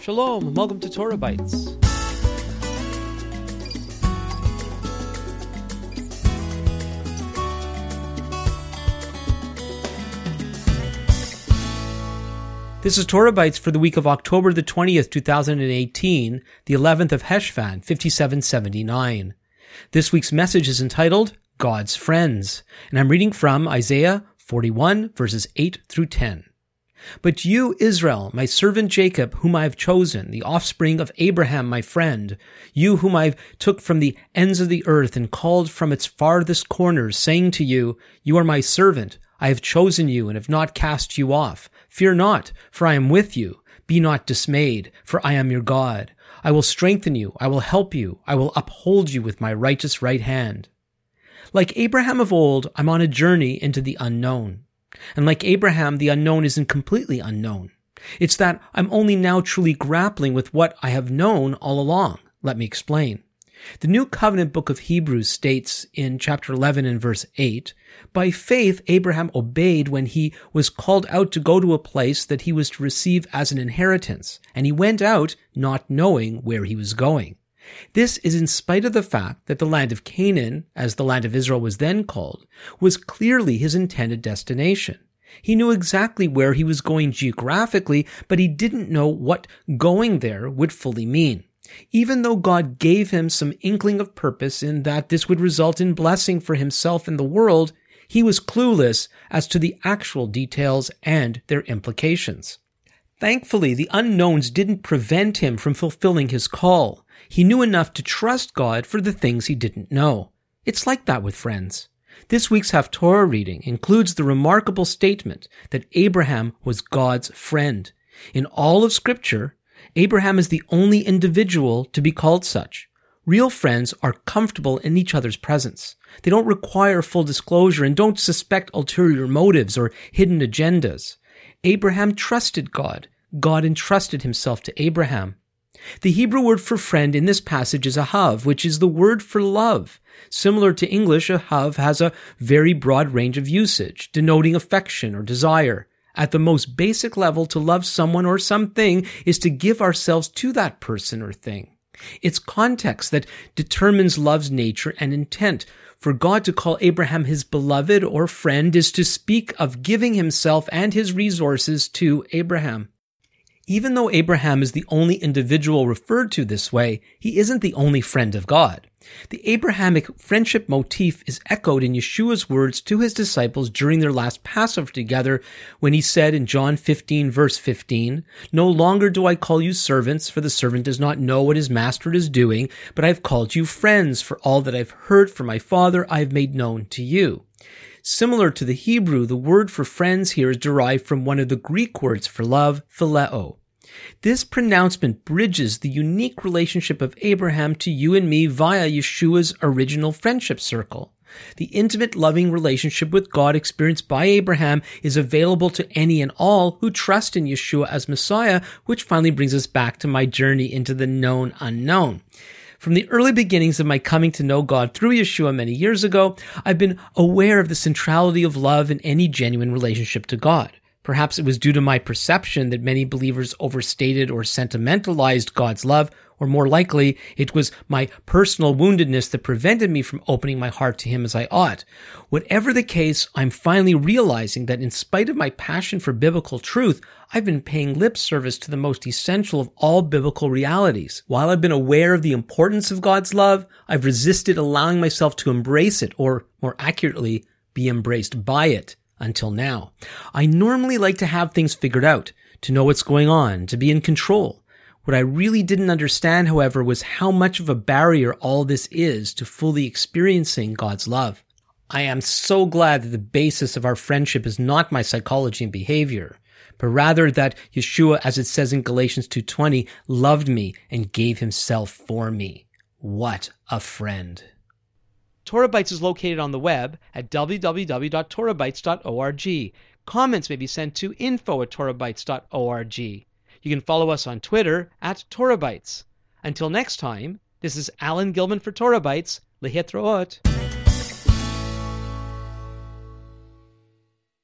Shalom, and welcome to Torah Bites. This is Torah Bites for the week of October the 20th, 2018, the 11th of Heshvan, 5779. This week's message is entitled, God's Friends, and I'm reading from Isaiah 41, verses 8 through 10. But you, Israel, my servant Jacob, whom I have chosen, the offspring of Abraham, my friend, you whom I took from the ends of the earth and called from its farthest corners, saying to you, you are my servant, I have chosen you and have not cast you off. Fear not, for I am with you. Be not dismayed, for I am your God. I will strengthen you, I will help you, I will uphold you with my righteous right hand. Like Abraham of old, I'm on a journey into the unknown. And like Abraham, the unknown isn't completely unknown. It's that I'm only now truly grappling with what I have known all along. Let me explain. The New Covenant book of Hebrews states in chapter 11 and verse 8, by faith Abraham obeyed when he was called out to go to a place that he was to receive as an inheritance, and he went out not knowing where he was going. This is in spite of the fact that the land of Canaan, as the land of Israel was then called, was clearly his intended destination. He knew exactly where he was going geographically, but he didn't know what going there would fully mean. Even though God gave him some inkling of purpose in that this would result in blessing for himself and the world, he was clueless as to the actual details and their implications. Thankfully, the unknowns didn't prevent him from fulfilling his call. He knew enough to trust God for the things he didn't know. It's like that with friends. This week's Haftorah reading includes the remarkable statement that Abraham was God's friend. In all of Scripture, Abraham is the only individual to be called such. Real friends are comfortable in each other's presence. They don't require full disclosure and don't suspect ulterior motives or hidden agendas. Abraham trusted God. God entrusted himself to Abraham. The Hebrew word for friend in this passage is ahav, which is the word for love. Similar to English, ahav has a very broad range of usage, denoting affection or desire. At the most basic level, to love someone or something is to give ourselves to that person or thing. It's context that determines love's nature and intent. For God to call Abraham his beloved or friend is to speak of giving himself and his resources to Abraham. Even though Abraham is the only individual referred to this way, he isn't the only friend of God. The Abrahamic friendship motif is echoed in Yeshua's words to his disciples during their last Passover together when he said in John 15 verse 15, no longer do I call you servants, for the servant does not know what his master is doing, but I have called you friends, for all that I've heard from my Father I have made known to you. Similar to the Hebrew, the word for friends here is derived from one of the Greek words for love, phileo. This pronouncement bridges the unique relationship of Abraham to you and me via Yeshua's original friendship circle. The intimate, loving relationship with God experienced by Abraham is available to any and all who trust in Yeshua as Messiah, which finally brings us back to my journey into the known unknown. From the early beginnings of my coming to know God through Yeshua many years ago, I've been aware of the centrality of love in any genuine relationship to God. Perhaps it was due to my perception that many believers overstated or sentimentalized God's love, or more likely, it was my personal woundedness that prevented me from opening my heart to Him as I ought. Whatever the case, I'm finally realizing that in spite of my passion for biblical truth, I've been paying lip service to the most essential of all biblical realities. While I've been aware of the importance of God's love, I've resisted allowing myself to embrace it, or more accurately, be embraced by it, until now. I normally like to have things figured out, to know what's going on, to be in control. What I really didn't understand, however, was how much of a barrier all this is to fully experiencing God's love. I am so glad that the basis of our friendship is not my psychology and behavior, but rather that Yeshua, as it says in Galatians 2:20, loved me and gave himself for me. What a friend. Torah Bites is located on the web at www.torahbites.org. Comments may be sent to info@torahbites.org. You can follow us on Twitter @TorahBites. Until next time, this is Alan Gilman for Torah Bites. Lehitraot.